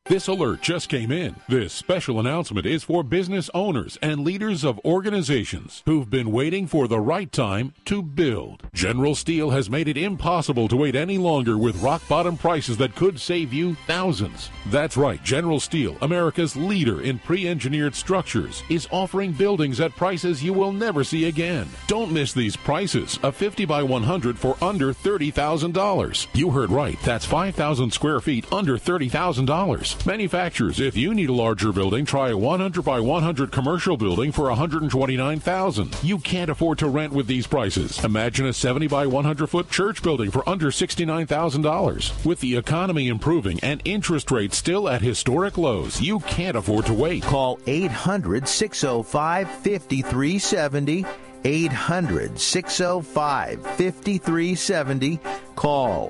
This alert just came in. This special announcement is for business owners and leaders of organizations who've been waiting for the right time to build. General Steel has made it impossible to wait any longer with rock-bottom prices that could save you thousands. That's right, General Steel, America's leader in pre-engineered structures, is offering buildings at prices you will never see again. Don't miss these prices. A 50 by 100 for under $30,000. You heard right. That's 5,000 square feet under $30,000. Manufacturers, if you need a larger building, try a 100 by 100 commercial building for $129,000. You can't afford to rent with these prices. Imagine a 70 by 100 foot church building for under $69,000. With the economy improving and interest rates still at historic lows, you can't afford to wait. Call 800-605-5370. 800-605-5370. Call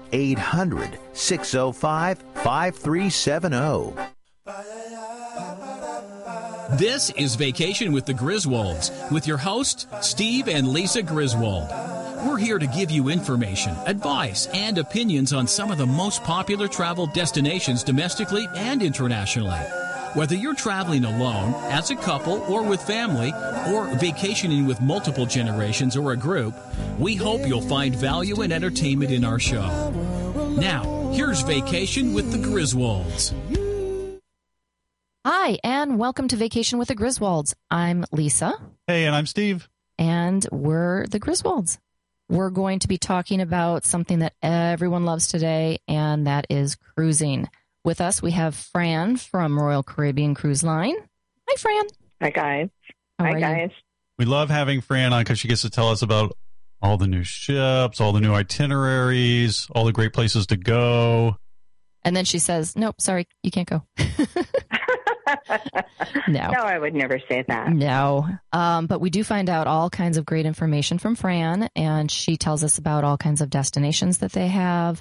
800-605-5370. This is Vacation with the Griswolds with your hosts, Steve and Lisa Griswold. We're here to give you information, advice, and opinions on some of the most popular travel destinations domestically and internationally. Whether you're traveling alone, as a couple, or with family, or vacationing with multiple generations or a group, we hope you'll find value and entertainment in our show. Now, here's Vacation with the Griswolds. Hi, and welcome to Vacation with the Griswolds. I'm Lisa. Hey, and I'm Steve. And we're the Griswolds. We're going to be talking about something that everyone loves today, and that is cruising. With us, we have Fran from Royal Caribbean Cruise Line. Hi, Fran. Hi, guys. Hi, guys. We love having Fran on because she gets to tell us about all the new ships, all the new itineraries, all the great places to go. And then she says, nope, sorry, you can't go. No, I would never say that. No. But we do find out all kinds of great information from Fran, and she tells us about all kinds of destinations that they have,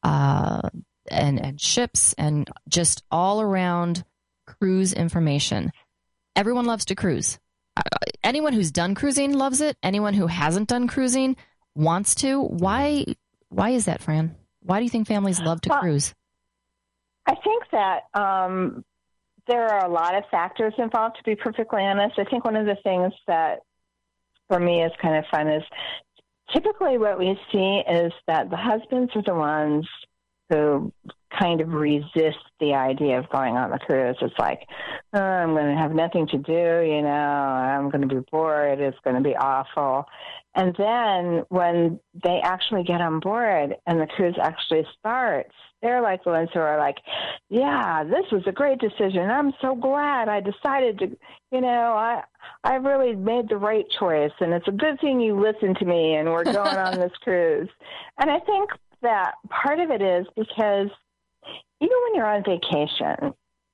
and ships, and just all around cruise information. Everyone loves to cruise. Anyone who's done cruising loves it. Anyone who hasn't done cruising wants to. Why is that, Fran? Why do you think families love to cruise? I think that there are a lot of factors involved, to be perfectly honest. I think one of the things that for me is kind of fun is typically what we see is that the husbands are the ones who kind of resist the idea of going on the cruise. It's like, oh, I'm going to have nothing to do, I'm going to be bored, it's going to be awful. And then when they actually get on board and the cruise actually starts, they're like the ones who are like, yeah, this was a great decision. I'm so glad I decided to, I really made the right choice. And it's a good thing you listened to me and we're going on this cruise. And I think that part of it is because even when you're on vacation,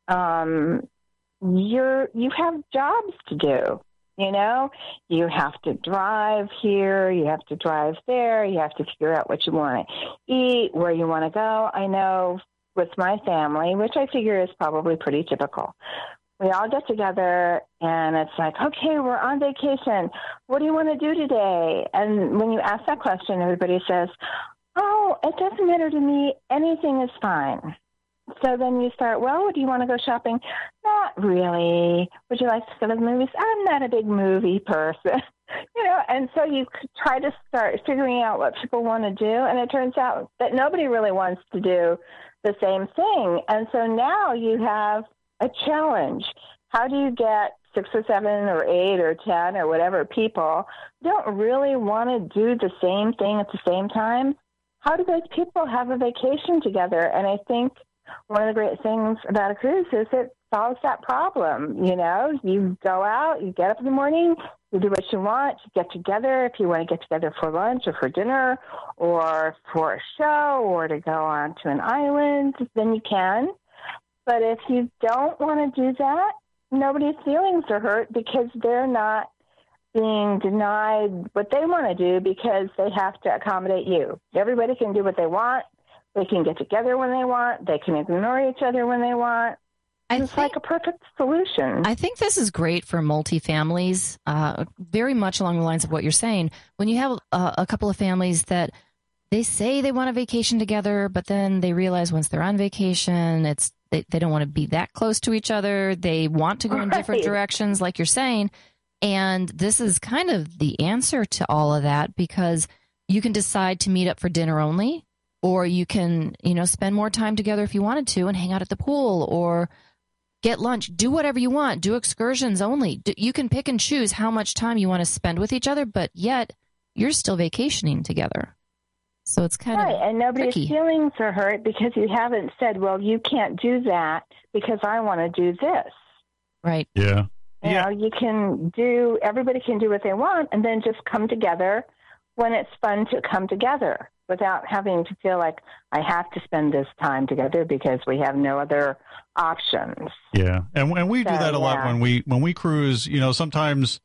you have jobs to do. You have to drive here, you have to drive there, you have to figure out what you want to eat, where you want to go. I know with my family, which I figure is probably pretty typical, we all get together and it's like, okay, we're on vacation. What do you want to do today? And when you ask that question, everybody says, oh, it doesn't matter to me. Anything is fine. So then you start, well, do you want to go shopping? Not really. Would you like to go to the movies? I'm not a big movie person. And so you try to start figuring out what people want to do, and it turns out that nobody really wants to do the same thing. And so now you have a challenge. How do you get 6 or 7 or 8 or 10 or whatever people don't really want to do the same thing at the same time? How do those people have a vacation together? And I think one of the great things about a cruise is it solves that problem. You go out, you get up in the morning, you do what you want, you get together. If you want to get together for lunch or for dinner or for a show or to go on to an island, then you can. But if you don't want to do that, nobody's feelings are hurt because they're not being denied what they want to do because they have to accommodate you. Everybody can do what they want. They can get together when they want. They can ignore each other when they want. It's like a perfect solution. I think this is great for multi-families, very much along the lines of what you're saying. When you have a couple of families that they say they want a vacation together, but then they realize once they're on vacation, They don't want to be that close to each other. They want to go in different directions, like you're saying. And this is kind of the answer to all of that, because you can decide to meet up for dinner only, or you can, spend more time together if you wanted to and hang out at the pool or get lunch. Do whatever you want. Do excursions only. You can pick and choose how much time you want to spend with each other, but yet you're still vacationing together. So it's kind of and nobody's tricky. feelings are hurt because you haven't said, well, you can't do that because I want to do this. Right. Yeah. You can everybody can do what they want and then just come together when it's fun to come together without having to feel like I have to spend this time together because we have no other options. Yeah. And we do that a lot when we cruise, sometimes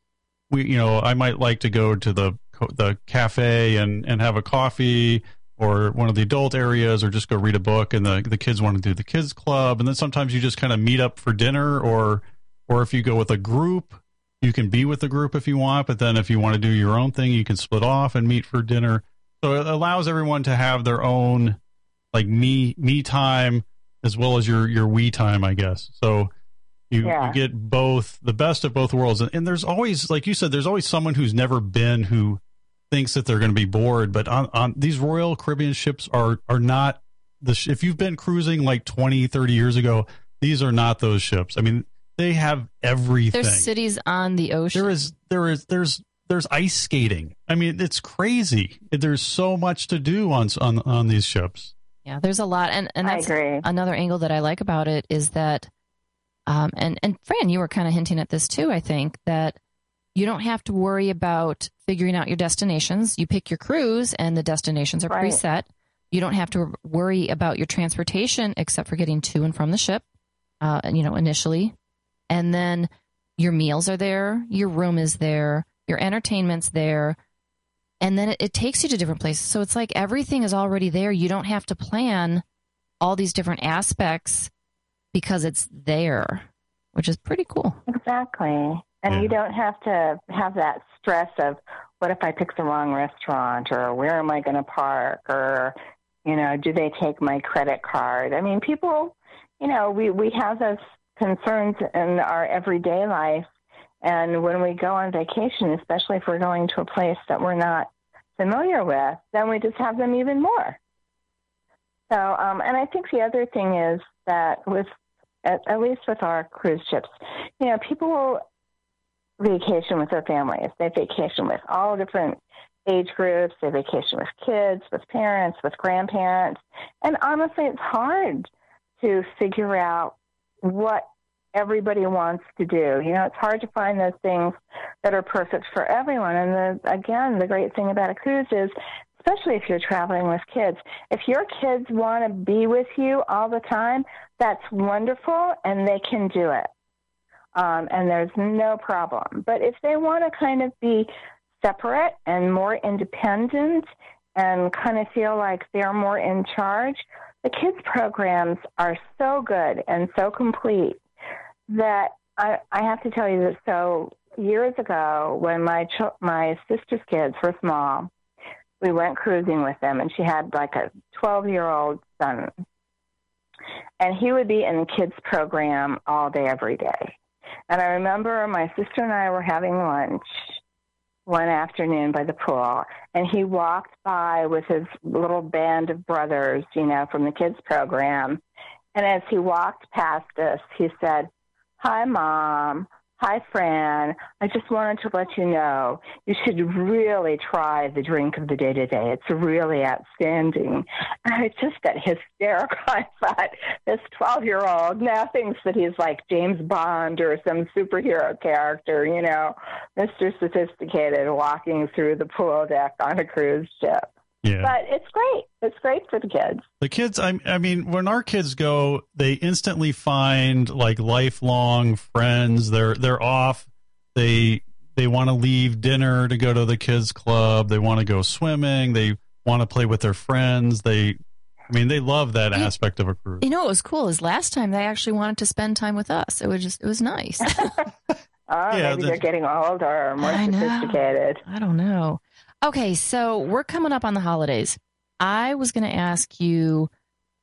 I might like to go to the cafe and have a coffee or one of the adult areas, or just go read a book, and the kids want to do the kids club. And then sometimes you just kind of meet up for dinner, or if you go with a group, you can be with the group if you want, but then if you want to do your own thing, you can split off and meet for dinner. So it allows everyone to have their own like me time as well as your we time, I guess. So you get both, the best of both worlds. And there's always, like you said, there's always someone who's never been who thinks that they're going to be bored. But on these Royal Caribbean ships are not if you've been cruising like 20, 30 years ago, these are not those ships. I mean, they have everything. There's cities on the ocean. There's ice skating. I mean, it's crazy. There's so much to do on these ships. Yeah, there's a lot, and that's another angle that I like about it is that, and Fran, you were kind of hinting at this too. I think that you don't have to worry about figuring out your destinations. You pick your cruise, and the destinations are preset. You don't have to worry about your transportation except for getting to and from the ship, initially. And then your meals are there, your room is there, your entertainment's there, and then it takes you to different places. So it's like everything is already there. You don't have to plan all these different aspects because it's there, which is pretty cool. Exactly. And you don't have to have that stress of, what if I pick the wrong restaurant, or where am I going to park, or, do they take my credit card? I mean, people, we have those concerns in our everyday life. And when we go on vacation, especially if we're going to a place that we're not familiar with, then we just have them even more. So, and I think the other thing is that at least with our cruise ships, people vacation with their families. They vacation with all different age groups. They vacation with kids, with parents, with grandparents. And honestly, it's hard to figure out what everybody wants to do. It's hard to find those things that are perfect for everyone. And the great thing about a cruise is, especially if you're traveling with kids, if your kids want to be with you all the time, that's wonderful, and they can do it. And there's no problem. But if they want to kind of be separate and more independent and kind of feel like they're more in charge, the kids' programs are so good and so complete that I have to tell you that. So years ago, when my sister's kids were small, we went cruising with them, and she had like a 12-year-old son. And he would be in the kids' program all day, every day. And I remember my sister and I were having lunch one afternoon by the pool, and he walked by with his little band of brothers, from the kids' program. And as he walked past us, he said, "Hi, Mom. Hi, Fran. I just wanted to let you know you should really try the drink of the day today. It's really outstanding." And I just got hysterical. I thought, this 12-year-old now thinks that he's like James Bond or some superhero character, Mr. Sophisticated walking through the pool deck on a cruise ship. Yeah. But it's great. It's great for the kids. The kids, I mean, when our kids go, they instantly find like lifelong friends. They're off. They want to leave dinner to go to the kids club. They want to go swimming. They want to play with their friends. They love that aspect of a cruise. What was cool is last time they actually wanted to spend time with us. It was nice. Maybe they're getting older or more sophisticated. I don't know. Okay, so we're coming up on the holidays. I was going to ask you,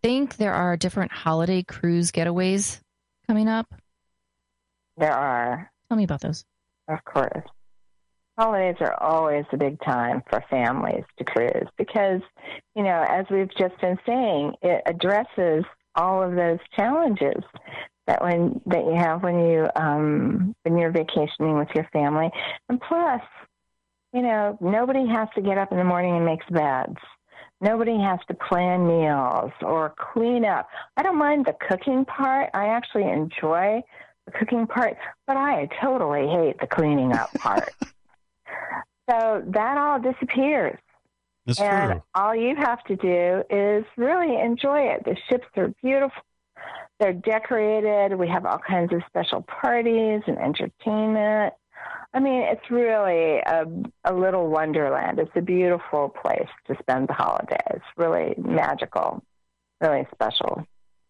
think there are different holiday cruise getaways coming up? There are. Tell me about those. Of course. Holidays are always a big time for families to cruise because, you know, as we've just been saying, it addresses all of those challenges that you have when you're vacationing with your family. And plus, you know, nobody has to get up in the morning and make beds. Nobody has to plan meals or clean up. I don't mind the cooking part. I actually enjoy the cooking part, but I totally hate the cleaning up part. So that all disappears. That's and true. All you have to do is really enjoy it. The ships are beautiful. They're decorated. We have all kinds of special parties and entertainment. I mean, it's really a little wonderland. It's a beautiful place to spend the holidays. Really magical, really special.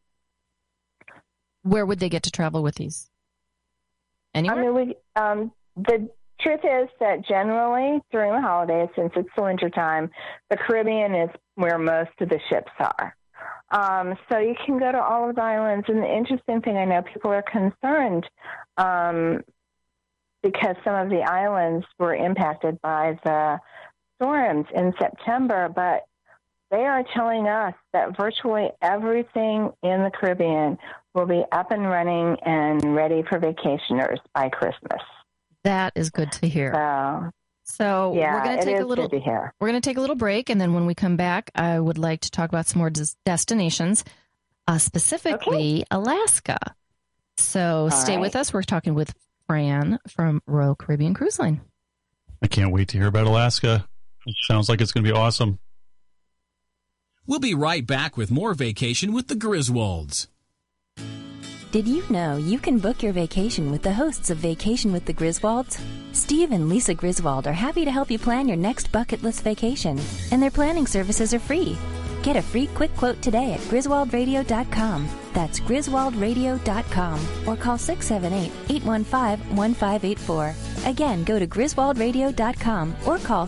Where would they get to travel with these? Anywhere? I mean, the truth is that generally during the holidays, since it's the winter time, the Caribbean is where most of the ships are. So you can go to all of the islands. And the interesting thing, I know people are concerned because some of the islands were impacted by the storms in September, but they are telling us that virtually everything in the Caribbean will be up and running and ready for vacationers by Christmas. That is good to hear. So yeah, we're going to take a little. We're going to take a little break, and then when we come back, I would like to talk about some more destinations, specifically Alaska. So stay with us. We're talking with Fran from Royal Caribbean Cruise Line. I can't wait to hear about Alaska. It sounds like it's going to be awesome. We'll be right back with more Vacation with the Griswolds. Did you know you can book your vacation with the hosts of Vacation with the Griswolds? Steve and Lisa Griswold are happy to help you plan your next bucket list vacation, and their planning services are free. Get a free quick quote today at griswoldradio.com. That's griswoldradio.com, or call 678-815-1584. Again, go to griswoldradio.com or call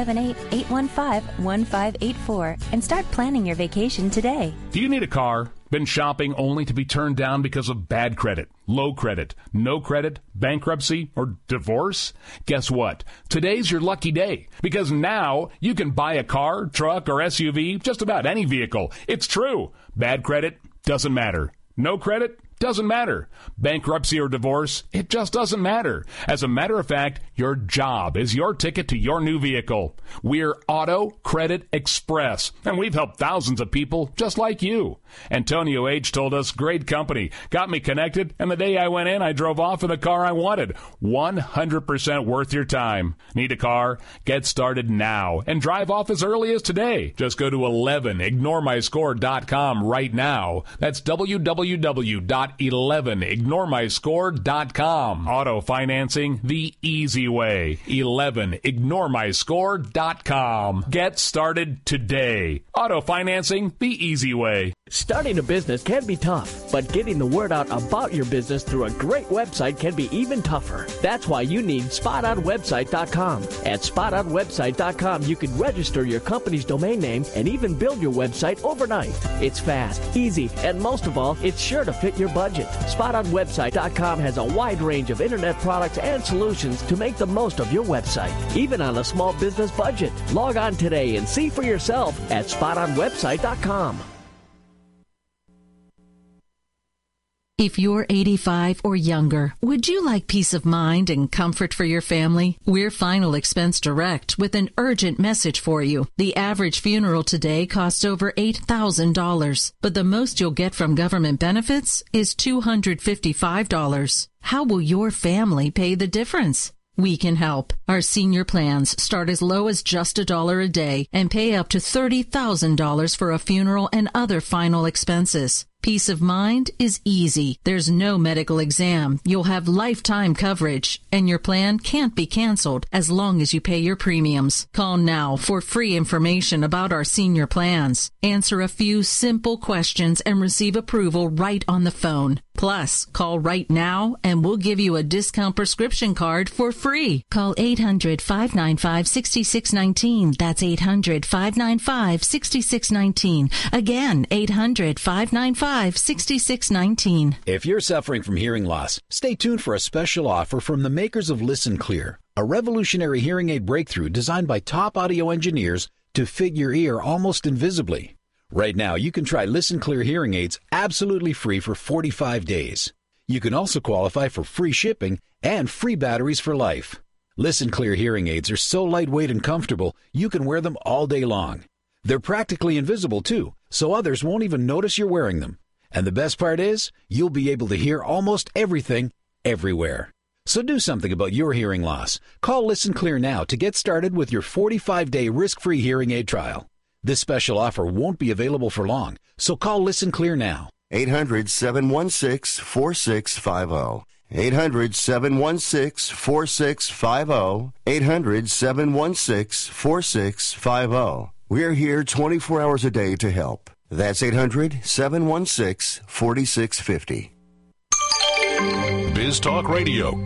678-815-1584 and start planning your vacation today. Do you need a car? Been shopping only to be turned down because of bad credit, low credit, no credit, bankruptcy, or divorce? Guess what? Today's your lucky day, because now you can buy a car, truck, or SUV, just about any vehicle. It's true. Bad credit doesn't matter. No credit doesn't matter. Bankruptcy or divorce, it just doesn't matter. As a matter of fact, your job is your ticket to your new vehicle. We're Auto Credit Express, and we've helped thousands of people just like you. Antonio H. told us, great company, got me connected, and the day I went in, I drove off in the car I wanted. 100% worth your time. Need a car? Get started now and drive off as early as today. Just go to 11ignoremyscore.com right now. That's www.11ignoremyscore.com. Auto financing the easy way. 11ignoremyscore.com. Get started today. Auto financing the easy way. Starting a business can be tough, but getting the word out about your business through a great website can be even tougher. That's why you need SpotOnWebsite.com. At SpotOnWebsite.com, you can register your company's domain name and even build your website overnight. It's fast, easy, and most of all, it's sure to fit your budget. SpotOnWebsite.com has a wide range of internet products and solutions to make the most of your website, even on a small business budget. Log on today and see for yourself at SpotOnWebsite.com. If you're 85 or younger, would you like peace of mind and comfort for your family? We're Final Expense Direct with an urgent message for you. The average funeral today costs over $8,000, but the most you'll get from government benefits is $255. How will your family pay the difference? We can help. Our senior plans start as low as just $1 a day and pay up to $30,000 for a funeral and other final expenses. Peace of mind is easy. There's no medical exam. You'll have lifetime coverage, and your plan can't be canceled as long as you pay your premiums. Call now for free information about our senior plans. Answer a few simple questions and receive approval right on the phone. Plus, call right now and we'll give you a discount prescription card for free. Call 800-595-6619. That's 800-595-6619. Again, 800-595-6619. If you're suffering from hearing loss, stay tuned for a special offer from the makers of Listen Clear, a revolutionary hearing aid breakthrough designed by top audio engineers to fit your ear almost invisibly. Right now, you can try Listen Clear hearing aids absolutely free for 45 days. You can also qualify for free shipping and free batteries for life. Listen Clear hearing aids are so lightweight and comfortable, you can wear them all day long. They're practically invisible, too, so others won't even notice you're wearing them. And the best part is, you'll be able to hear almost everything, everywhere. So do something about your hearing loss. Call Listen Clear now to get started with your 45-day risk-free hearing aid trial. This special offer won't be available for long, so call Listen Clear now. 800-716-4650. 800-716-4650. 800-716-4650. We're here 24 hours a day to help. That's 800-716-4650. Biz Talk Radio.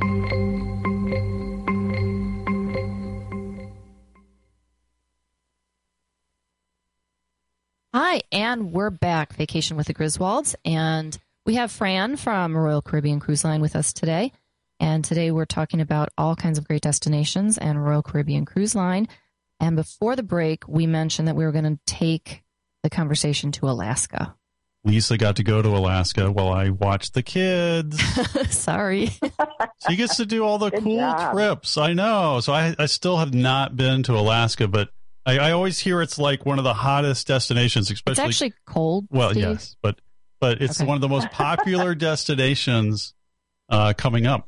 Hi, and we're back. Vacation with the Griswolds, and we have Fran from Royal Caribbean Cruise Line with us today. And today we're talking about all kinds of great destinations and Royal Caribbean Cruise Line. And before the break, we mentioned that we were going to take the conversation to Alaska. Lisa got to go to Alaska while I watched the kids. Sorry. She gets to do all the cool trips. I know. So I still have not been to Alaska, but I always hear it's like one of the hottest destinations, especially. It's actually cold. Well, Steve. Yes, but it's one of the most popular destinations coming up.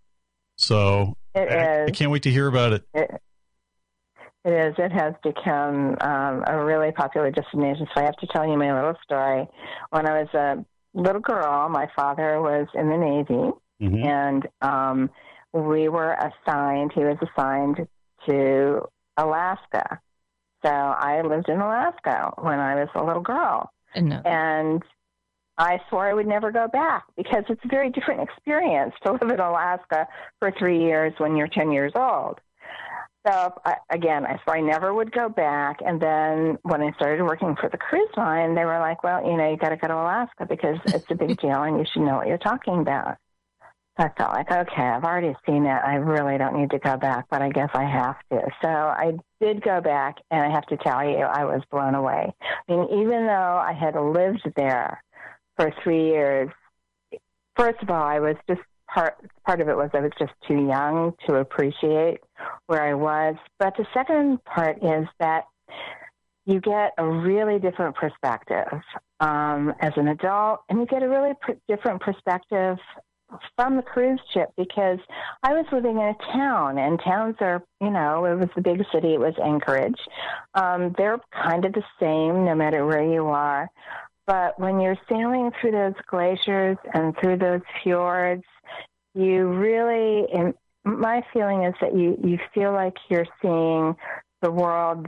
So I can't wait to hear about it. It is. It has become a really popular destination. So I have to tell you my little story. When I was a little girl, my father was in the Navy, and he was assigned to Alaska. So I lived in Alaska when I was a little girl. And I swore I would never go back because it's a very different experience to live in Alaska for 3 years when you're 10 years old. So, I swore I never would go back. And then when I started working for the cruise line, they were like, well, you got to go to Alaska because it's a big deal and you should know what you're talking about. So I felt like, okay, I've already seen it. I really don't need to go back, but I guess I have to. So I did go back, and I have to tell you, I was blown away. I mean, even though I had lived there for 3 years, first of all, I was just part of it was I was just too young to appreciate where I was. But the second part is that you get a really different perspective as an adult, and you get a really different perspective from the cruise ship because I was living in a town, and towns are, it was the big city, it was Anchorage. They're kind of the same no matter where you are. But when you're sailing through those glaciers and through those fjords, you really, and my feeling is that you feel like you're seeing the world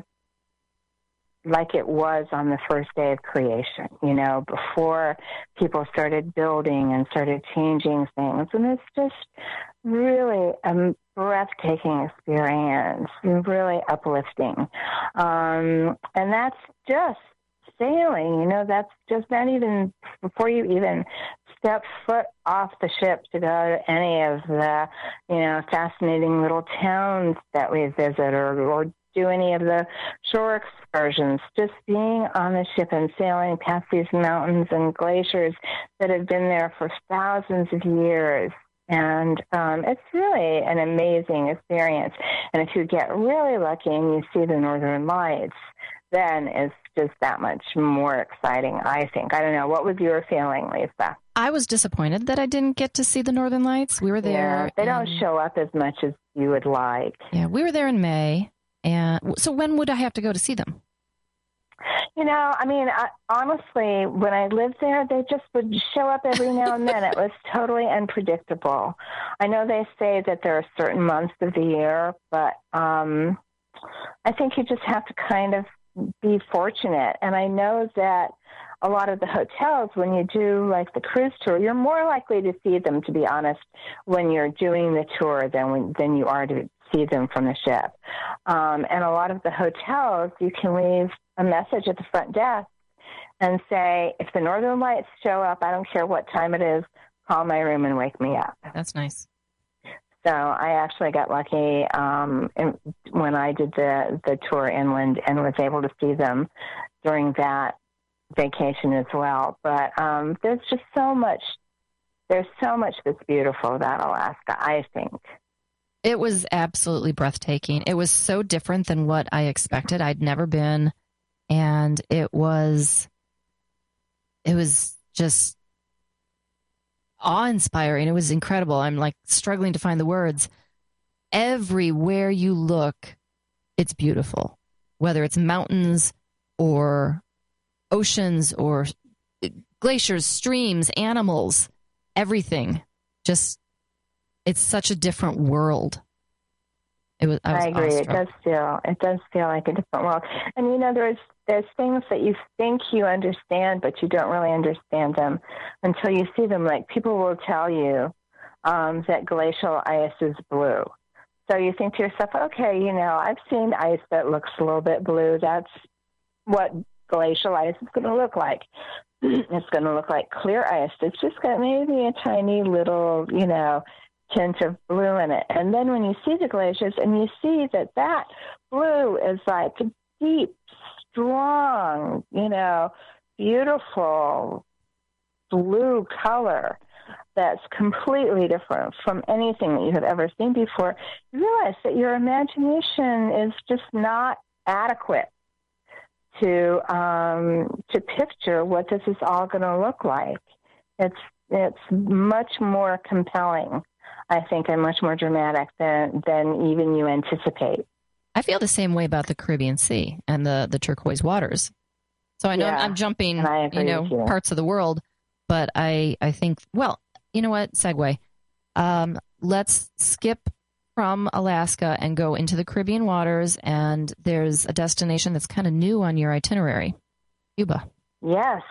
like it was on the first day of creation, before people started building and started changing things. And it's just really a breathtaking experience, really uplifting. And that's just sailing, that's just not even, before you even step foot off the ship to go to any of the, fascinating little towns that we visit or do any of the shore excursions, just being on the ship and sailing past these mountains and glaciers that have been there for thousands of years. And it's really an amazing experience. And if you get really lucky and you see the Northern Lights, then it's just that much more exciting, I think. I don't know. What was your feeling, Lisa? I was disappointed that I didn't get to see the Northern Lights. We were there. Yeah, they don't show up as much as you would like. Yeah, we were there in May. And so when would I have to go to see them? Honestly, when I lived there, they just would show up every now and then. It was totally unpredictable. I know they say that there are certain months of the year, but I think you just have to kind of be fortunate. And I know that a lot of the hotels, when you do like the cruise tour, you're more likely to see them, to be honest, when you're doing the tour than you are to see them from the ship. And a lot of the hotels, you can leave a message at the front desk and say, if the Northern Lights show up, I don't care what time it is, call my room and wake me up. That's nice. So I actually got lucky when I did the tour inland and was able to see them during that vacation as well. But there's so much that's beautiful about Alaska, I think. It was absolutely breathtaking. It was so different than what I expected. I'd never been, and it was just awe-inspiring. It was incredible. I'm like struggling to find the words. Everywhere you look, it's beautiful, whether it's mountains or oceans or glaciers, streams, animals, everything. Just, it's such a different world. I agree. It does feel like a different world. And there's things that you think you understand, but you don't really understand them until you see them. Like people will tell you that glacial ice is blue. So you think to yourself, okay, I've seen ice that looks a little bit blue. That's what glacial ice is going to look like. It's going to look like clear ice. It's just got maybe a tiny little, tint of blue in it. And then when you see the glaciers and you see that blue is like a deep, strong, beautiful blue color that's completely different from anything that you have ever seen before, you realize that your imagination is just not adequate to picture what this is all going to look like. It's much more compelling, I think, and much more dramatic than even you anticipate. I feel the same way about the Caribbean Sea and the turquoise waters. So I know I'm jumping, parts of the world, but I think, well, you know what? Segue. Let's skip from Alaska and go into the Caribbean waters, and there's a destination that's kind of new on your itinerary, Cuba. Yes.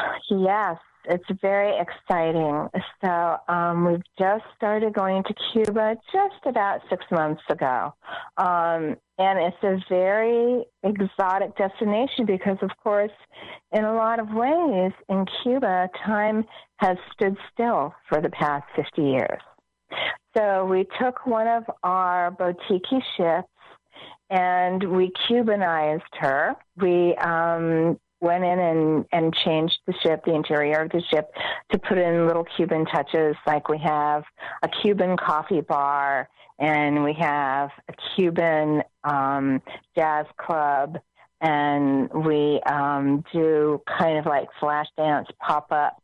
It's very exciting. So we've just started going to Cuba just about 6 months ago. And it's a very exotic destination because, of course, in a lot of ways, in Cuba, time has stood still for the past 50 years. So we took one of our boutique ships and we Cubanized her. We went in and changed the interior of the ship, to put in little Cuban touches, like we have a Cuban coffee bar and we have a Cuban jazz club, and we do kind of like flash dance, pop-up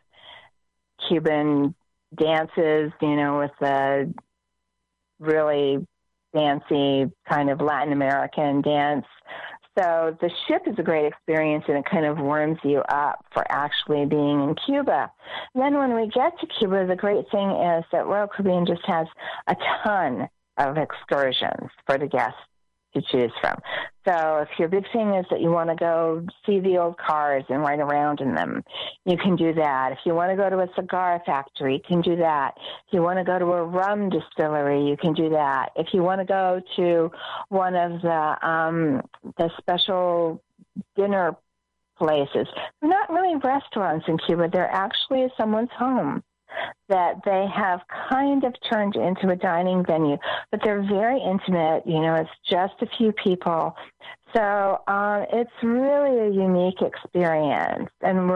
Cuban dances, with the really fancy kind of Latin American dance. So the ship is a great experience, and it kind of warms you up for actually being in Cuba. Then when we get to Cuba, the great thing is that Royal Caribbean just has a ton of excursions for the guests to choose from. So if your big thing is that you want to go see the old cars and ride around in them, you can do that. If you want to go to a cigar factory, you can do that. If you want to go to a rum distillery, you can do that. If you want to go to one of the special dinner places, they're not really restaurants in Cuba. They're actually someone's home that they have kind of turned into a dining venue, but they're very intimate. It's just a few people. So it's really a unique experience. And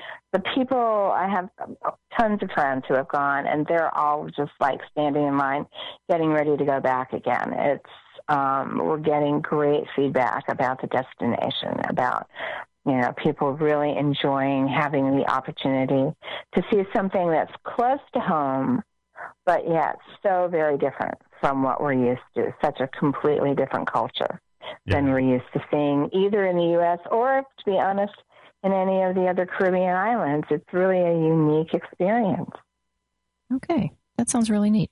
I have tons of friends who have gone, and they're all just like standing in line, getting ready to go back again. We're getting great feedback about the destination, about people really enjoying having the opportunity to see something that's close to home, but yet so very different from what we're used to, such a completely different culture. than we're used to seeing either in the U.S. or, to be honest, in any of the other Caribbean islands. It's really a unique experience. Okay, that sounds really neat.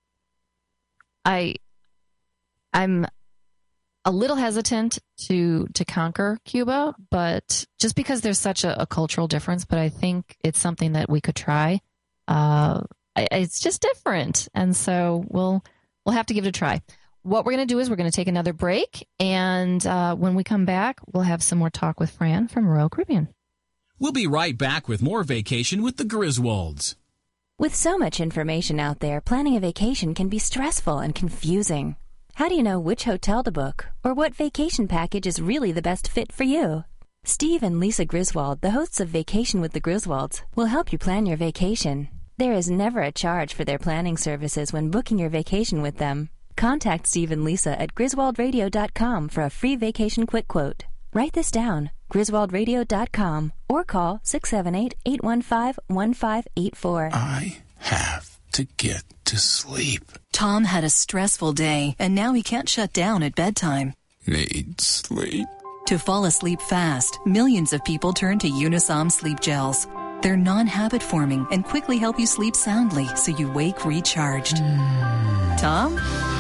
I'm a little hesitant to conquer Cuba, but just because there's such a cultural difference, but I think it's something that we could try. It's just different, and so we'll have to give it a try. What we're going to do is we're going to take another break, and when we come back, we'll have some more talk with Fran from Royal Caribbean. We'll be right back with more Vacation with the Griswolds. With so much information out there, planning a vacation can be stressful and confusing. How do you know which hotel to book or what vacation package is really the best fit for you? Steve and Lisa Griswold, the hosts of Vacation with the Griswolds, will help you plan your vacation. There is never a charge for their planning services when booking your vacation with them. Contact Steve and Lisa at griswoldradio.com for a free vacation quick quote. Write this down, griswoldradio.com, or call 678-815-1584. I have to get to sleep. Tom had a stressful day, and now he can't shut down at bedtime. Need sleep. To fall asleep fast, millions of people turn to Unisom sleep gels. They're non-habit forming and quickly help you sleep soundly so you wake recharged. Tom?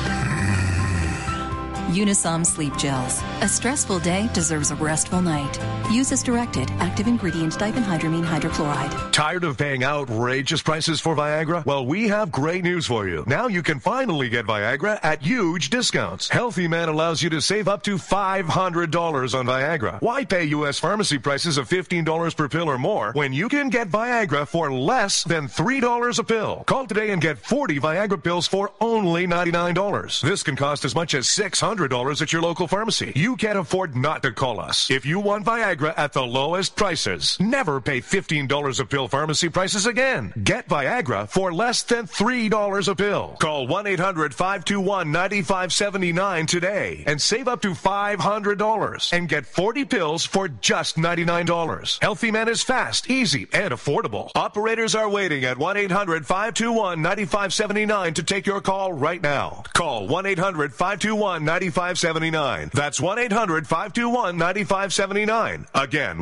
Unisom sleep gels. A stressful day deserves a restful night. Use as directed. Active ingredient diphenhydramine hydrochloride. Tired of paying outrageous prices for Viagra? Well, we have great news for you. Now you can finally get Viagra at huge discounts. Healthy Man allows you to save up to $500 on Viagra. Why pay U.S. pharmacy prices of $15 per pill or more when you can get Viagra for less than $3 a pill? Call today and get 40 Viagra pills for only $99. This can cost as much as $600 at your local pharmacy. You can't afford not to call us. If you want Viagra at the lowest prices, never pay $15 a pill pharmacy prices again. Get Viagra for less than $3 a pill. Call 1-800-521-9579 today and save up to $500 and get 40 pills for just $99. Healthy Man is fast, easy, and affordable. Operators are waiting at 1-800-521-9579 to take your call right now. Call 1-800-521-9579. That's 1-800-521-9579. Again,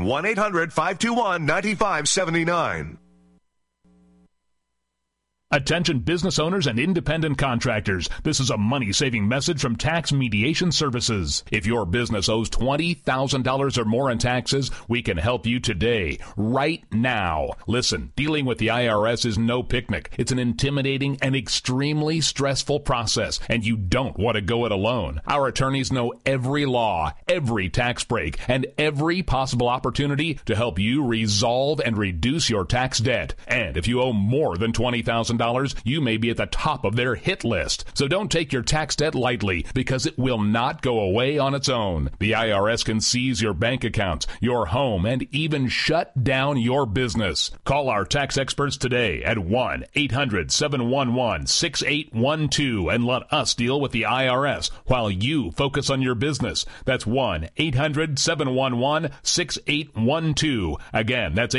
1-800-521-9579. Attention business owners and independent contractors. This is a money-saving message from Tax Mediation Services. If your business owes $20,000 or more in taxes, we can help you today, right now. Listen, dealing with the IRS is no picnic. It's an intimidating and extremely stressful process, and you don't want to go it alone. Our attorneys know every law, every tax break, and every possible opportunity to help you resolve and reduce your tax debt. And if you owe more than $20,000, you may be at the top of their hit list. So don't take your tax debt lightly, because it will not go away on its own. The IRS can seize your bank accounts, your home, and even shut down your business. Call our tax experts today at 1-800-711-6812 and let us deal with the IRS while you focus on your business. That's 1-800-711-6812. Again, that's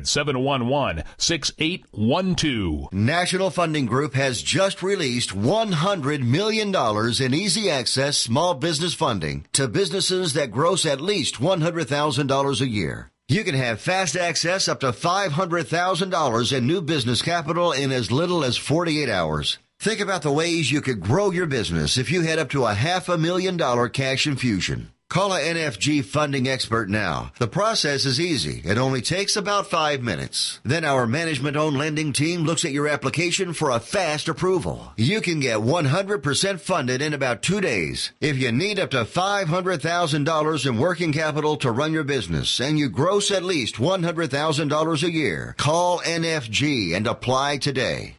800-711-6812. National Funding Group has just released $100 million in easy access small business funding to businesses that gross at least $100,000 a year. You can have fast access up to $500,000 in new business capital in as little as 48 hours. Think about the ways you could grow your business if you had up to a $500,000 cash infusion. Call a NFG funding expert now. The process is easy. It only takes about 5 minutes. Then our management-owned lending team looks at your application for a fast approval. You can get 100% funded in about 2 days. If you need up to $500,000 in working capital to run your business and you gross at least $100,000 a year, call NFG and apply today.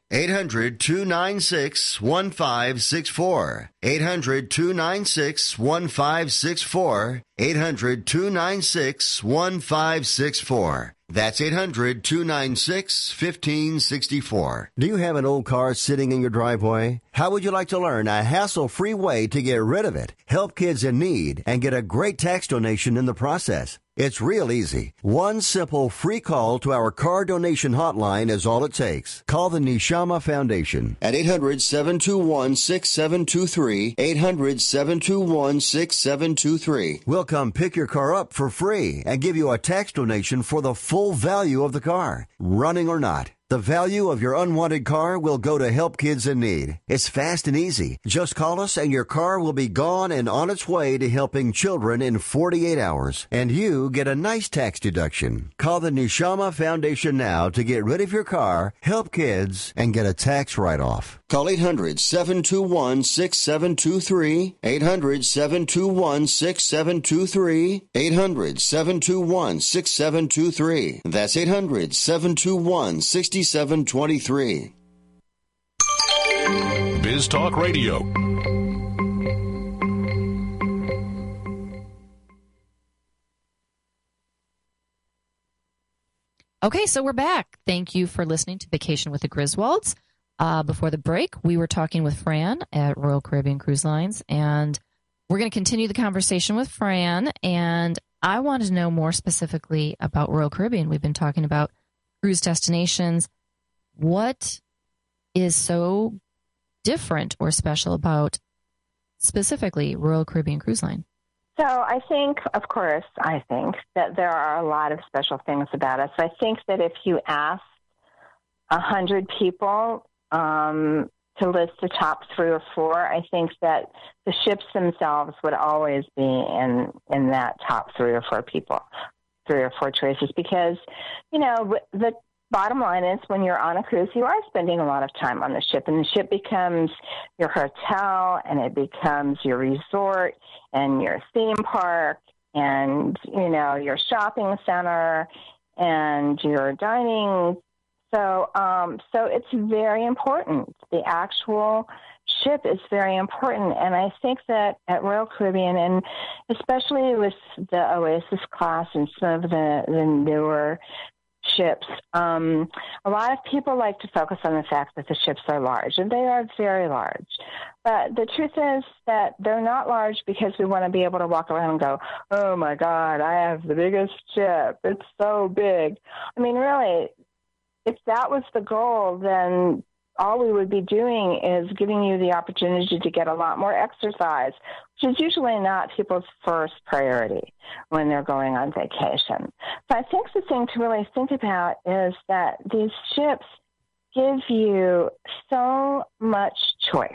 800-296-1564. 800-296-1564. 800-296-1564. That's 800-296-1564. Do you have an old car sitting in your driveway? How would you like to learn a hassle-free way to get rid of it, help kids in need, and get a great tax donation in the process? It's real easy. One simple free call to our car donation hotline is all it takes. Call the Neshama Foundation at 800-721-6723, 800-721-6723. We'll come pick your car up for free and give you a tax donation for the full value of the car, running or not. The value of your unwanted car will go to help kids in need. It's fast and easy. Just call us and your car will be gone and on its way to helping children in 48 hours. And you get a nice tax deduction. Call the Neshama Foundation now to get rid of your car, help kids, and get a tax write-off. Call 800-721-6723, 800-721-6723, 800-721-6723. That's 800-721-6723. Biz Talk Radio. Okay, so we're back. Thank you for listening to Vacation with the Griswolds. Before the break, we were talking with Fran at Royal Caribbean Cruise Lines, and we're going to continue the conversation with Fran, and I wanted to know more specifically about Royal Caribbean. We've been talking about cruise destinations. What is so different or special about specifically Royal Caribbean Cruise Line? So I think that there are a lot of special things about us. I think that if you ask 100 people to list the top 3 or 4, I think that the ships themselves would always be in that top 3 or 4 people, 3 or 4 choices, because, you know, the bottom line is when you're on a cruise, you are spending a lot of time on the ship, and the ship becomes your hotel, and it becomes your resort and your theme park and, you know, your shopping center and your dining. So it's very important. The actual ship is very important. And I think that at Royal Caribbean, and especially with the Oasis class and some of the newer ships, a lot of people like to focus on the fact that the ships are large, and they are very large. But the truth is that they're not large because we want to be able to walk around and go, oh my God, I have the biggest ship. It's so big. I mean, really, if that was the goal, then all we would be doing is giving you the opportunity to get a lot more exercise, which is usually not people's first priority when they're going on vacation. So I think the thing to really think about is that these ships give you so much choice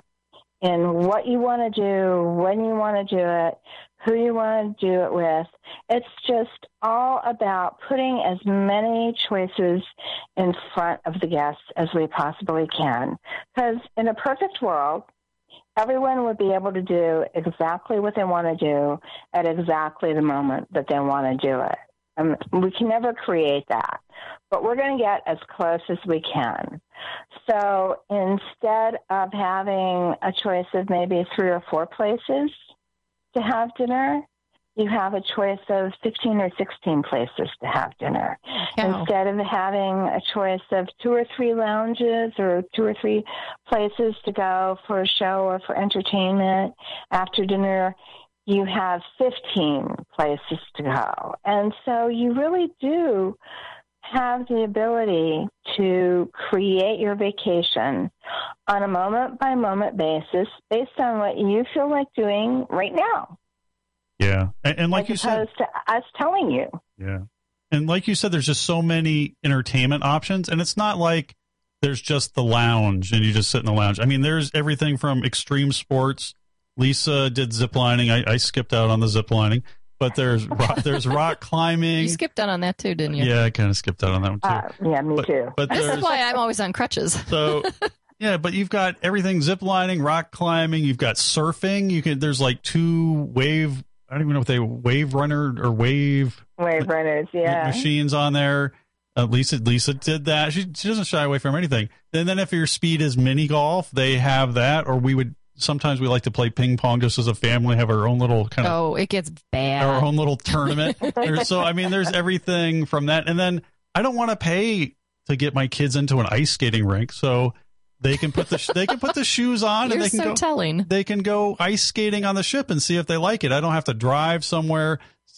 in what you want to do, when you want to do it, who you want to do it with. It's just all about putting as many choices in front of the guests as we possibly can. Because in a perfect world, everyone would be able to do exactly what they want to do at exactly the moment that they want to do it. We can never create that, but we're going to get as close as we can. So instead of having a choice of maybe 3 or 4 places to have dinner, you have a choice of 15 or 16 places to have dinner. Wow. Instead of having a choice of 2 or 3 lounges or 2 or 3 places to go for a show or for entertainment after dinner, you have 15 places to go. And so you really do have the ability to create your vacation on a moment-by-moment basis based on what you feel like doing right now. Yeah. And like you said, as opposed to us telling you. Yeah. And like you said, there's just so many entertainment options, and it's not like there's just the lounge and you just sit in the lounge. I mean, there's everything from extreme sports. Lisa did zip lining. I skipped out on the zip lining, but there's rock climbing. You skipped out on that too, didn't you? Yeah, I kind of skipped out on that one too. Yeah, me too. But this is why I'm always on crutches. So yeah, but you've got everything: zip lining, rock climbing. You've got surfing. There's like 2 wave. I don't even know if they wave runner or wave runners. Yeah, machines on there. Lisa did that. She doesn't shy away from anything. And then if your speed is mini golf, they have that. Or sometimes we like to play ping pong just as a family, have our own little kind of... Oh, it gets bad. Our own little tournament. So, I mean, there's everything from that. And then I don't want to pay to get my kids into an ice skating rink. So they can put the shoes on. You're and telling. They can go ice skating on the ship and see if they like it. I don't have to drive somewhere,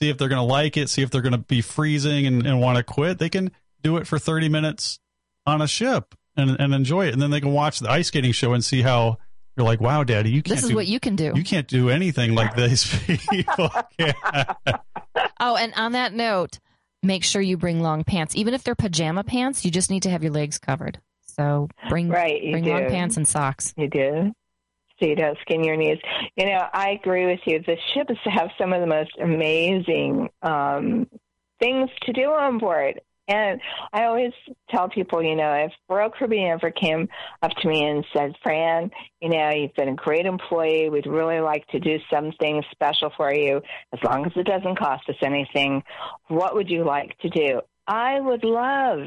see if they're going to like it, see if they're going to be freezing and want to quit, they can do it for 30 minutes on a ship and enjoy it. And then they can watch the ice skating show and see how you're like, wow, Daddy, you can't This is what you can do. You can't do anything like these people can. Oh, and on that note, make sure you bring long pants. Even if they're pajama pants, you just need to have your legs covered. So bring long pants and socks. You do. So you don't skin your knees. You know, I agree with you. The ships have some of the most amazing things to do on board. And I always tell people, you know, if Royal Caribbean ever came up to me and said, Fran, you know, you've been a great employee. We'd really like to do something special for you, as long as it doesn't cost us anything. What would you like to do? I would love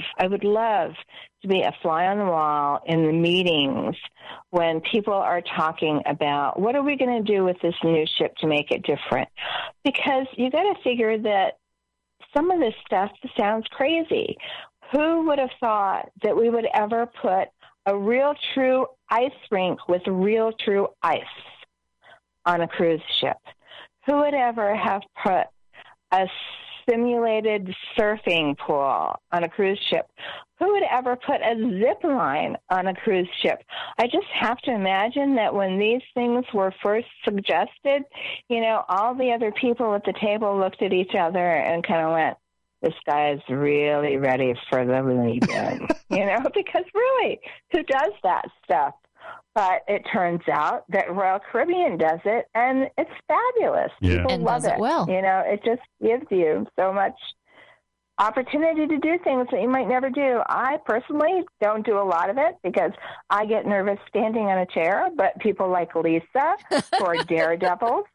to be a fly on the wall in the meetings when people are talking about what are we going to do with this new ship to make it different? Because you got to figure that some of this stuff sounds crazy. Who would have thought that we would ever put a real true ice rink with real true ice on a cruise ship? Who would ever have put a simulated surfing pool on a cruise ship? Who would ever put a zip line on a cruise ship? I just have to imagine that when these things were first suggested, you know, all the other people at the table looked at each other and kind of went, this guy is really ready for the lead-in, you know, because really, who does that stuff? But it turns out that Royal Caribbean does it, and it's fabulous. Yeah. People And love does it well. You know, it just gives you so much opportunity to do things that you might never do. I personally don't do a lot of it because I get nervous standing on a chair, but people like Lisa who are daredevils.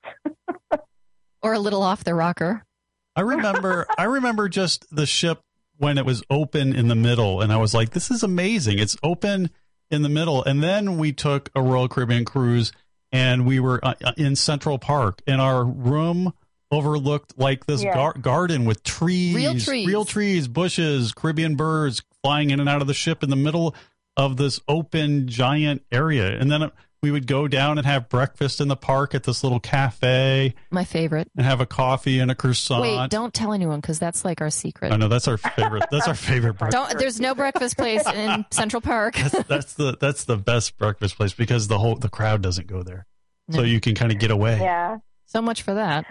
Or a little off the rocker. I remember just the ship when it was open in the middle, and I was like, this is amazing. It's open in the middle. And then we took a Royal Caribbean cruise, and we were in Central Park, and our room overlooked like this garden with trees, real trees, bushes, Caribbean birds flying in and out of the ship in the middle of this open giant area. And then we would go down and have breakfast in the park at this little cafe. My favorite. And have a coffee and a croissant. Wait, don't tell anyone because that's like our secret. I know that's our favorite. That's our favorite breakfast. There's no breakfast place in Central Park. That's the best breakfast place because the crowd doesn't go there, so you can kind of get away. Yeah. So much for that.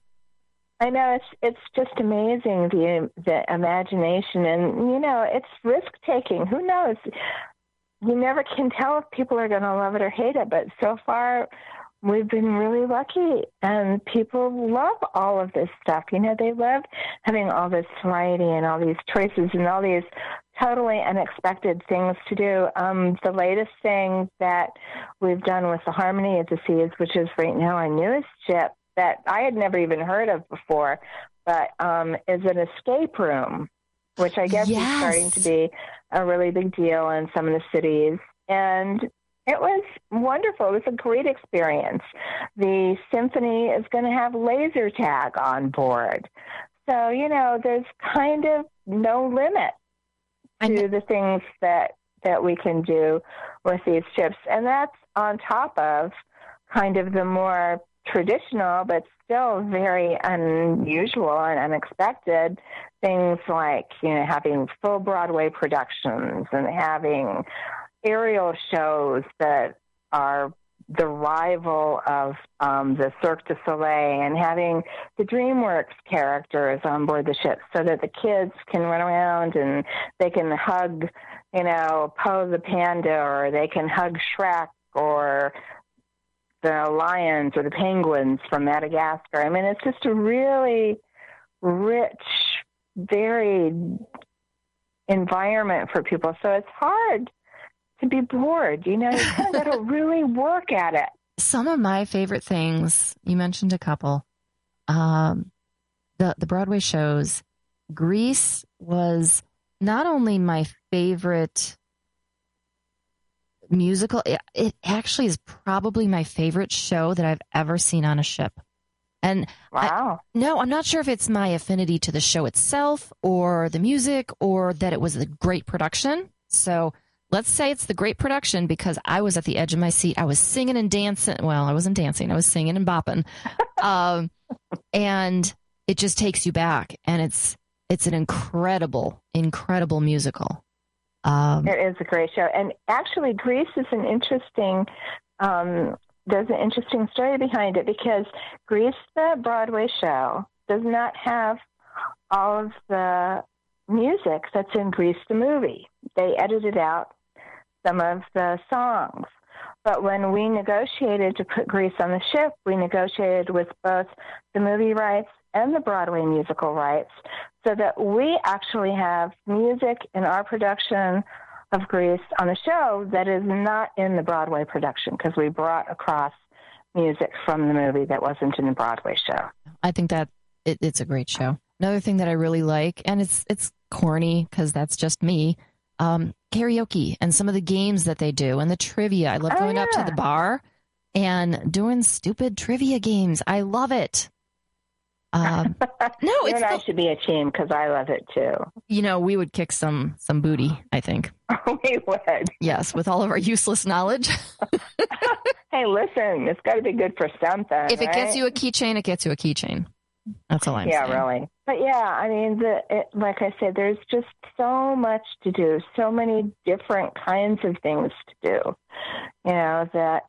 I know it's just amazing the imagination, and you know it's risk taking. Who knows? You never can tell if people are going to love it or hate it, but so far we've been really lucky, and people love all of this stuff. You know, they love having all this variety and all these choices and all these totally unexpected things to do. The latest thing that we've done with the Harmony of the Seas, which is right now our newest ship that I had never even heard of before, but is an escape room, which I guess is starting to be a really big deal in some of the cities. And it was wonderful. It was a great experience. The Symphony is going to have laser tag on board. So, you know, there's kind of no limit to the things that we can do with these ships. And that's on top of kind of the more traditional but still very unusual and unexpected things like, you know, having full Broadway productions and having aerial shows that are the rival of the Cirque du Soleil, and having the DreamWorks characters on board the ship so that the kids can run around and they can hug, you know, Poe the panda, or they can hug Shrek, or the lions or the penguins from Madagascar. I mean, it's just a really rich, varied environment for people. So it's hard to be bored. You know, you kind of got to really work at it. Some of my favorite things, you mentioned a couple, the Broadway shows. Grease was not only my favorite musical, it actually is probably my favorite show that I've ever seen on a ship. And wow. I'm not sure if it's my affinity to the show itself or the music or that it was a great production. So let's say it's the great production because I was at the edge of my seat. I was singing and dancing. Well, I wasn't dancing. I was singing and bopping. And it just takes you back, and it's an incredible musical. It is a great show, and actually, Grease is an interesting. There's an interesting story behind it, because Grease, the Broadway show, does not have all of the music that's in Grease the movie. They edited out some of the songs. But when we negotiated to put Grease on the ship, we negotiated with both the movie rights and the Broadway musical rights, so that we actually have music in our production of Grease on the show that is not in the Broadway production, because we brought across music from the movie that wasn't in the Broadway show. I think that it's a great show. Another thing that I really like, and it's corny because that's just me, karaoke and some of the games that they do and the trivia. I love going up to the bar and doing stupid trivia games. I love it. I should be a team, because I love it too. We would kick some booty, I think. We would. Yes, with all of our useless knowledge. Hey, listen, it's got to be good for something. If it gets you a keychain, it gets you a keychain. That's all I'm saying. Yeah, really. But yeah, I mean, like I said, there's just so much to do, so many different kinds of things to do. That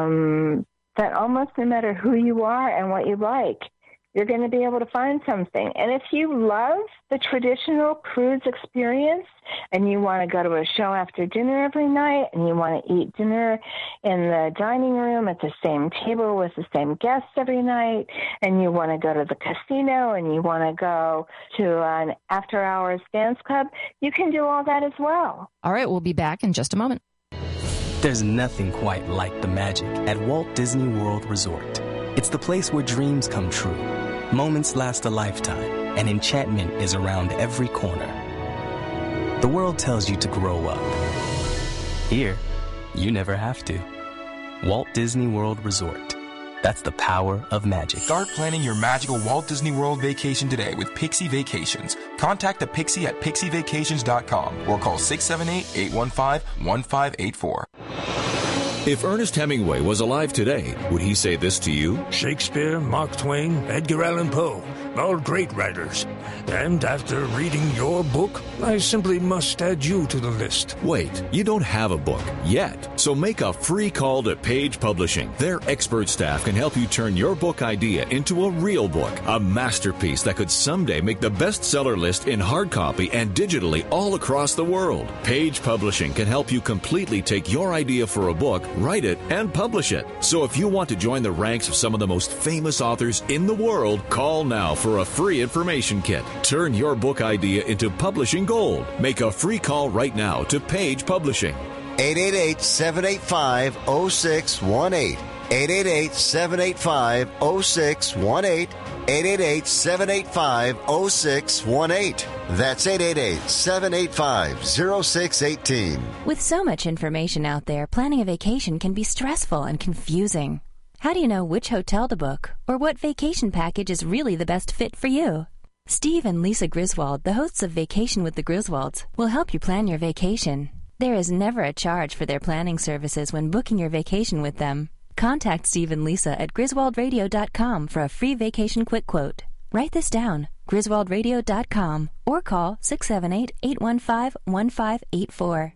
almost no matter who you are and what you like, you're going to be able to find something. And if you love the traditional cruise experience and you want to go to a show after dinner every night and you want to eat dinner in the dining room at the same table with the same guests every night, and you want to go to the casino and you want to go to an after-hours dance club, you can do all that as well. All right, we'll be back in just a moment. There's nothing quite like the magic at Walt Disney World Resort. It's the place where dreams come true. Moments last a lifetime, and enchantment is around every corner. The world tells you to grow up. Here, you never have to. Walt Disney World Resort. That's the power of magic. Start planning your magical Walt Disney World vacation today with Pixie Vacations. Contact the Pixie at pixievacations.com or call 678-815-1584. If Ernest Hemingway was alive today, would he say this to you? Shakespeare, Mark Twain, Edgar Allan Poe, all great writers. And after reading your book, I simply must add you to the list. Wait, you don't have a book yet. So make a free call to Page Publishing. Their expert staff can help you turn your book idea into a real book, a masterpiece that could someday make the bestseller list in hard copy and digitally all across the world. Page Publishing can help you completely take your idea for a book, write it, and publish it. So if you want to join the ranks of some of the most famous authors in the world, call now for a free information kit. Turn your book idea into publishing gold. Make a free call right now to Page Publishing. 888-785-0618. 888-785-0618. 888-785-0618. That's 888-785-0618. With so much information out there, planning a vacation can be stressful and confusing. How do you know which hotel to book or what vacation package is really the best fit for you? Steve and Lisa Griswold, the hosts of Vacation with the Griswolds, will help you plan your vacation. There is never a charge for their planning services when booking your vacation with them. Contact Steve and Lisa at griswoldradio.com for a free vacation quick quote. Write this down, griswoldradio.com, or call 678-815-1584.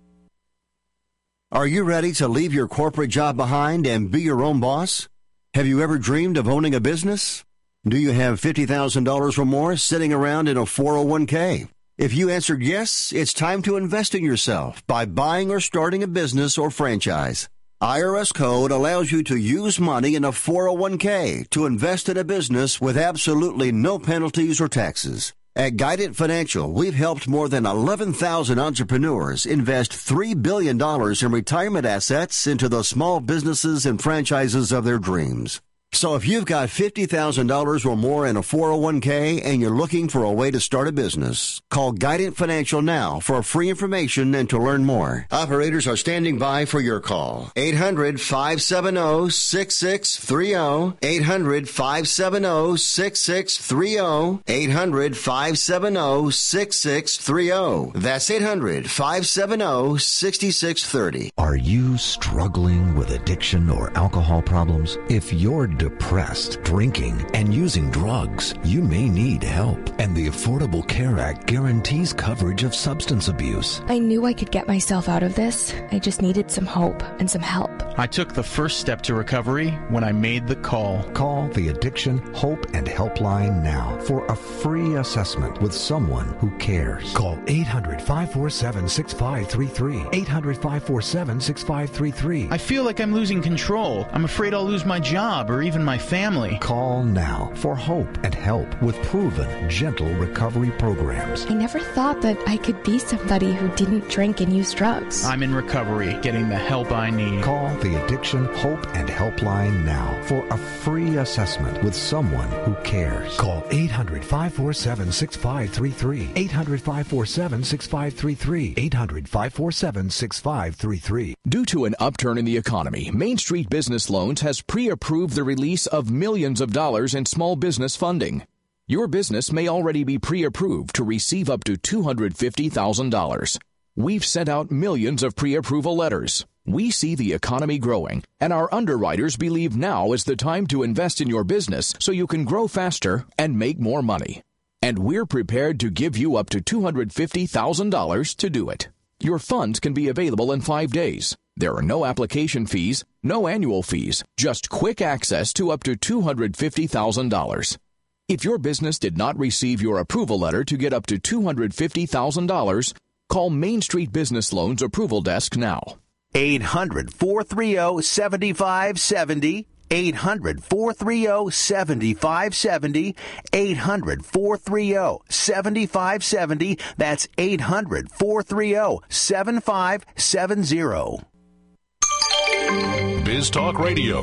Are you ready to leave your corporate job behind and be your own boss? Have you ever dreamed of owning a business? Do you have $50,000 or more sitting around in a 401k? If you answered yes, it's time to invest in yourself by buying or starting a business or franchise. IRS code allows you to use money in a 401k to invest in a business with absolutely no penalties or taxes. At Guidant Financial, we've helped more than 11,000 entrepreneurs invest $3 billion in retirement assets into the small businesses and franchises of their dreams. So if you've got $50,000 or more in a 401k and you're looking for a way to start a business, call Guidant Financial now for free information and to learn more. Operators are standing by for your call. 800-570-6630. 800-570-6630. 800-570-6630. That's 800-570-6630. Are you struggling with addiction or alcohol problems? If you're depressed, drinking, and using drugs, you may need help. And the Affordable Care Act guarantees coverage of substance abuse. I knew I could get myself out of this. I just needed some hope and some help. I took the first step to recovery when I made the call. Call the Addiction Hope and Helpline now for a free assessment with someone who cares. Call 800-547-6533. 800-547-6533. I feel like I'm losing control. I'm afraid I'll lose my job or even my family. Call now for hope and help with proven, gentle recovery programs. I never thought that I could be somebody who didn't drink and use drugs. I'm in recovery, getting the help I need. Call the Addiction Hope and Helpline now for a free assessment with someone who cares. Call 800-547-6533. 800-547-6533. 800-547-6533. Due to an upturn in the economy, Main Street Business Loans has pre-approved the release of millions of dollars in small business funding. Your business may already be pre-approved to receive up to $250,000. We've sent out millions of pre-approval letters. We see the economy growing, and our underwriters believe now is the time to invest in your business so you can grow faster and make more money. And we're prepared to give you up to $250,000 to do it. Your funds can be available in 5 days. There are no application fees, no annual fees, just quick access to up to $250,000. If your business did not receive your approval letter to get up to $250,000, call Main Street Business Loans Approval Desk now. 800-430-7570. 800-430-7570. 800-430-7570. That's 800-430-7570. Biz Talk Radio.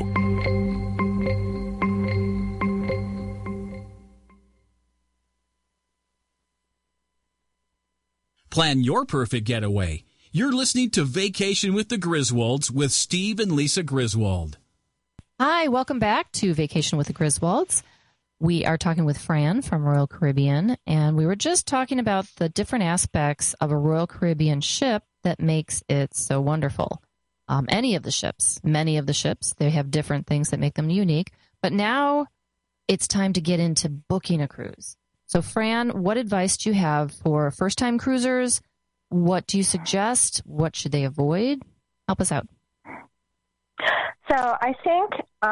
Plan your perfect getaway. You're listening to Vacation with the Griswolds with Steve and Lisa Griswold. Hi, welcome back to Vacation with the Griswolds. We are talking with Fran from Royal Caribbean, and we were just talking about the different aspects of a Royal Caribbean ship that makes it so wonderful. Many of the ships, they have different things that make them unique. But now it's time to get into booking a cruise. So, Fran, what advice do you have for first-time cruisers? What do you suggest? What should they avoid? Help us out. So I think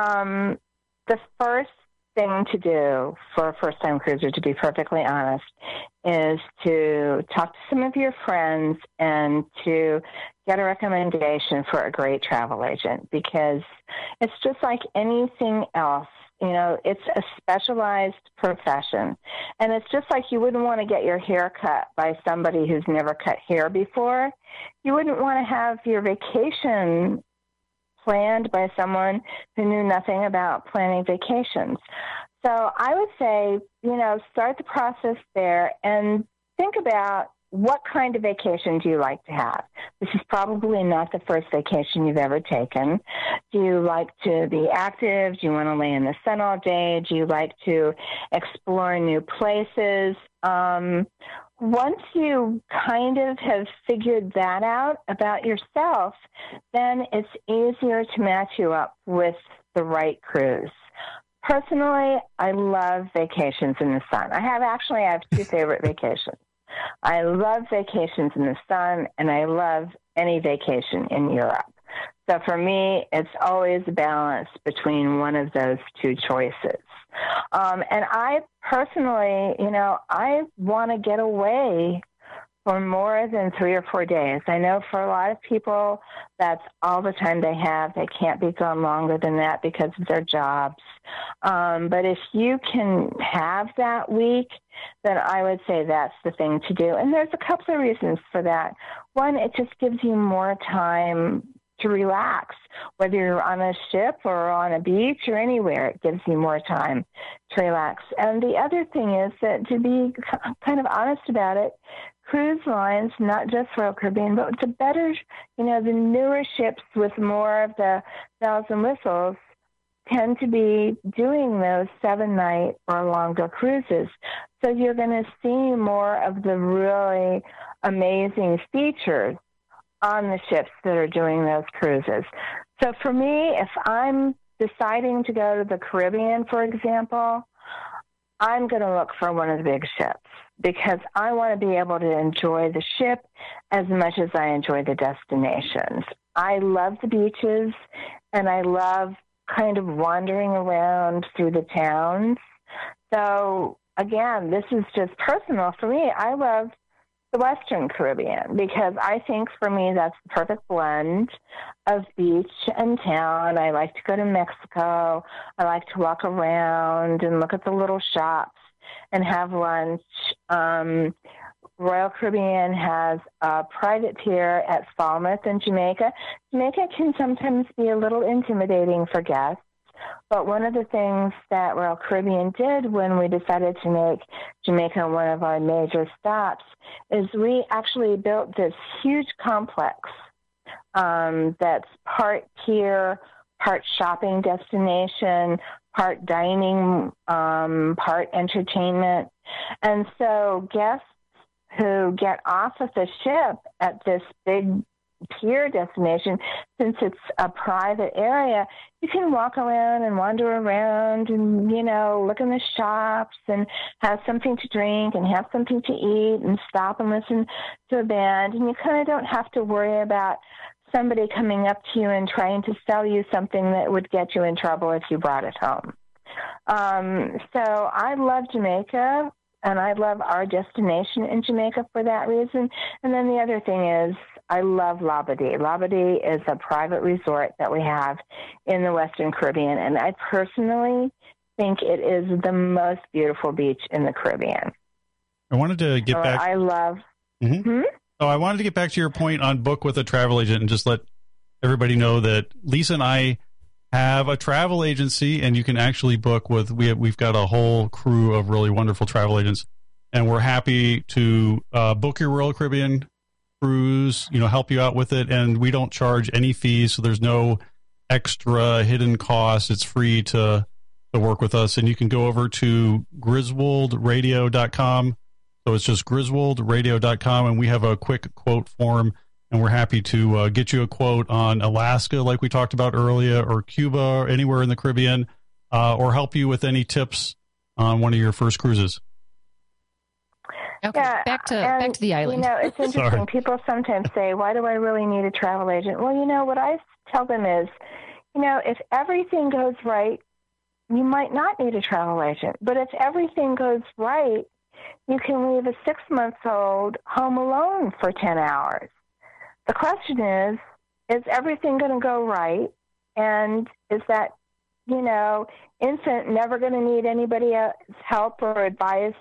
the first thing to do for a first-time cruiser, to be perfectly honest, is to talk to some of your friends and to get a recommendation for a great travel agent, because it's just like anything else. You know, it's a specialized profession. And it's just like you wouldn't want to get your hair cut by somebody who's never cut hair before. You wouldn't want to have your vacation planned by someone who knew nothing about planning vacations. So I would say, you know, start the process there and think about what kind of vacation do you like to have? This is probably not the first vacation you've ever taken. Do you like to be active? Do you want to lay in the sun all day? Do you like to explore new places? Once you kind of have figured that out about yourself, then it's easier to match you up with the right cruise. Personally, I love vacations in the sun. I have two favorite vacations. I love vacations in the sun, and I love any vacation in Europe. So for me, it's always a balance between one of those two choices. And I personally, you know, I want to get away for more than 3 or 4 days. I know for a lot of people, that's all the time they have. They can't be gone longer than that because of their jobs. But if you can have that week, then I would say that's the thing to do. And there's a couple of reasons for that. One, it just gives you more time to relax, whether you're on a ship or on a beach or anywhere. It gives you more time to relax. And the other thing is that, to be kind of honest about it, cruise lines, not just Royal Caribbean, but the better, you know, the newer ships with more of the bells and whistles tend to be doing those 7-night or longer cruises. So you're going to see more of the really amazing features on the ships that are doing those cruises. So for me, if I'm deciding to go to the Caribbean, for example, I'm going to look for one of the big ships because I want to be able to enjoy the ship as much as I enjoy the destinations. I love the beaches, and I love kind of wandering around through the towns. So, again, this is just personal for me. I love the Western Caribbean because I think for me that's the perfect blend of beach and town. I like to go to Mexico. I like to walk around and look at the little shops and have lunch. Royal Caribbean has a private pier at Falmouth in Jamaica. Jamaica can sometimes be a little intimidating for guests. But one of the things that Royal Caribbean did when we decided to make Jamaica one of our major stops is we actually built this huge complex that's part pier, part shopping destination, part dining, part entertainment. And so guests who get off of the ship at this big pier destination, since it's a private area, you can walk around and wander around and, look in the shops and have something to drink and have something to eat and stop and listen to a band. And you kind of don't have to worry about somebody coming up to you and trying to sell you something that would get you in trouble if you brought it home. So I love Jamaica, and I love our destination in Jamaica for that reason. And then the other thing is I love Labadee. Labadee is a private resort that we have in the Western Caribbean, and I personally think it is the most beautiful beach in the Caribbean. I wanted to get back. I love. Mm-hmm. Oh, I wanted to get back to your point on book with a travel agent and just let everybody know that Lisa and I have a travel agency, and you can actually book with. We've got a whole crew of really wonderful travel agents, and we're happy to book your Royal Caribbean cruise, help you out with it, and we don't charge any fees, so there's no extra hidden cost. It's free to work with us, and you can go over to griswoldradio.com. So it's just griswoldradio.com, and we have a quick quote form, and we're happy to get you a quote on Alaska, like we talked about earlier, or Cuba, or anywhere in the Caribbean, or help you with any tips on one of your first cruises. Okay, back to the island. It's interesting. People sometimes say, why do I really need a travel agent? Well, what I tell them is, if everything goes right, you might not need a travel agent. But if everything goes right, you can leave a 6-month-old home alone for 10 hours. The question is everything going to go right? And is that, infant never going to need anybody else's help or advice?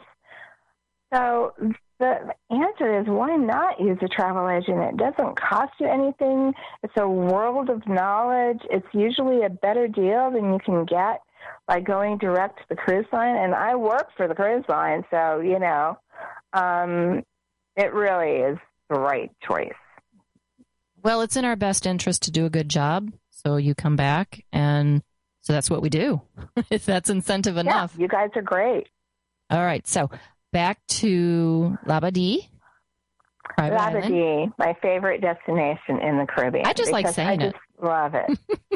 So the answer is, why not use a travel agent? It doesn't cost you anything. It's a world of knowledge. It's usually a better deal than you can get by going direct to the cruise line. And I work for the cruise line, so, it really is the right choice. Well, it's in our best interest to do a good job, so you come back, and so that's what we do, if that's incentive enough. Yeah, you guys are great. All right, so back to Labadee. Labadee, my favorite destination in the Caribbean. I just like saying it. I just love it.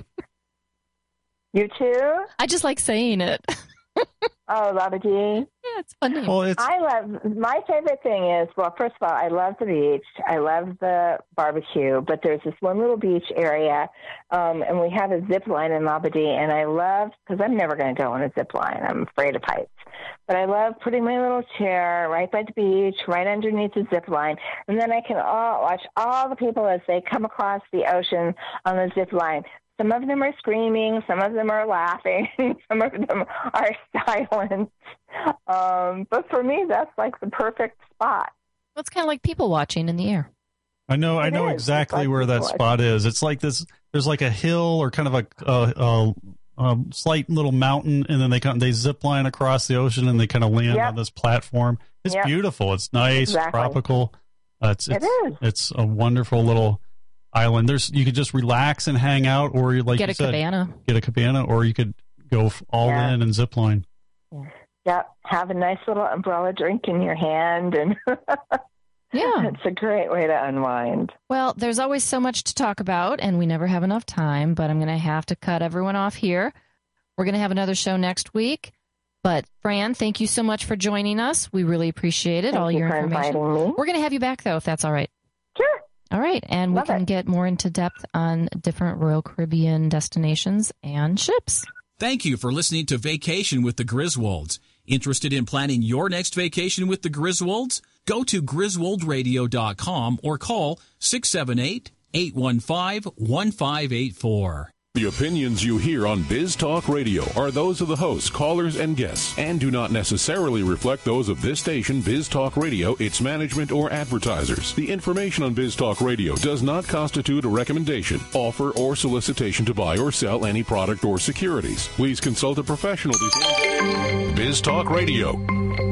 You too? I just like saying it. Oh, Labadee. Yeah, it's funny. Well, my favorite thing is, well, first of all, I love the beach. I love the barbecue, but there's this one little beach area, and we have a zip line in Labadee, and I love, because I'm never going to go on a zip line. I'm afraid of heights. But I love putting my little chair right by the beach, right underneath the zip line, and then I can watch all the people as they come across the ocean on the zip line. Some of them are screaming, some of them are laughing, some of them are silent. But for me, that's like the perfect spot. Well, it's kind of like people watching in the air. I know exactly where that spot is. It's like this. There's like a hill or kind of a slight little mountain, and then they zip line across the ocean, and they kind of land on this platform. It's beautiful. It's nice, tropical. It is. It's a wonderful little island. You could just relax and hang out, or get a cabana, or you could go all in and zip line. Yeah, have a nice little umbrella drink in your hand, and Yeah. It's a great way to unwind. Well, there's always so much to talk about, and we never have enough time, but I'm going to have to cut everyone off here. We're going to have another show next week. But, Fran, thank you so much for joining us. We really appreciate it, all your information. We're going to have you back, though, if that's all right. Sure. All right, and we can get more into depth on different Royal Caribbean destinations and ships. Thank you for listening to Vacation with the Griswolds. Interested in planning your next vacation with the Griswolds? Go to griswoldradio.com or call 678-815-1584. The opinions you hear on Biz Talk Radio are those of the hosts, callers, and guests, and do not necessarily reflect those of this station, Biz Talk Radio, its management, or advertisers. The information on Biz Talk Radio does not constitute a recommendation, offer, or solicitation to buy or sell any product or securities. Please consult a professional before Biz Talk Radio.